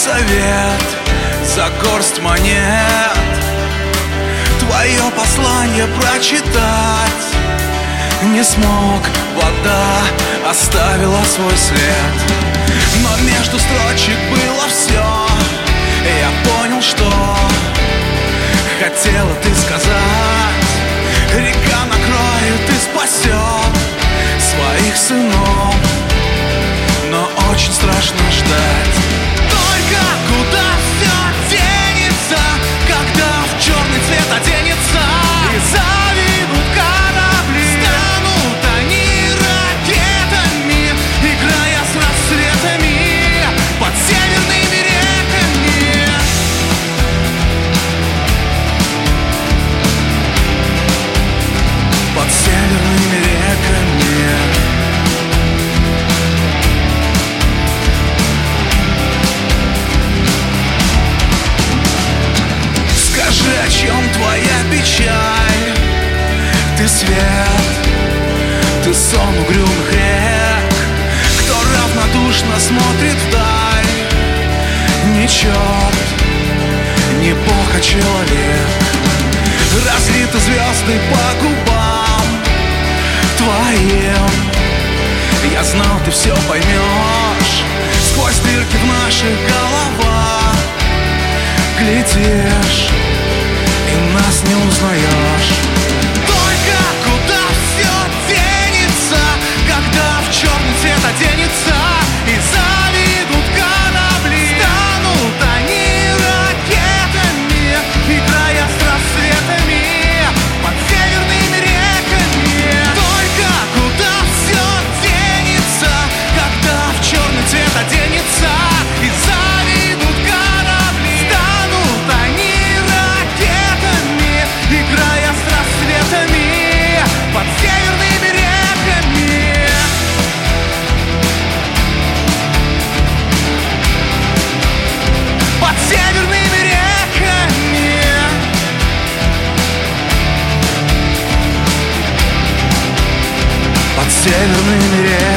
совет за горсть монет, твое послание прочитать не смог, вода оставила свой след. Но между строчек было все, и я понял, что хотела ты сказать. Река накроет и спасет своих сынов, но очень страшно ждать. Только куда все денется, когда в черный цвет оденется и заведут корабли? Станут они ракетами, играя с рассветами под северными реками. Под северными реками. Скажи, о чем твоя печаль? Ты свет, ты сон угрюмых рек, кто равнодушно смотрит вдаль. Ни черт, ни бог, а человек. Разлиты звезды по губам твоим. Я знал, ты все поймешь. Сквозь дырки в наших головах глядишь и нас не узнаешь. Только куда все денется, когда в черный цвет оденется и заведут корабли? Станут они ракетами, играя с рассветами под северными реками. Только куда все денется, когда в черный цвет оденется и заведут корабли? Станут они ракетами, играя с рассветами под северными реками. Под северными реками. Под северными реками.